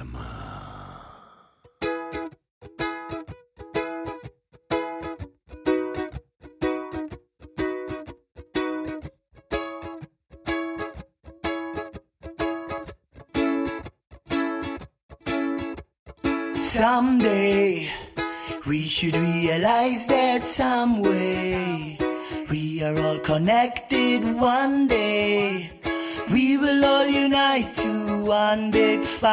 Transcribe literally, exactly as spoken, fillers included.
Someday we should realize that some way we are all connected. One day we will all unite to one big fire.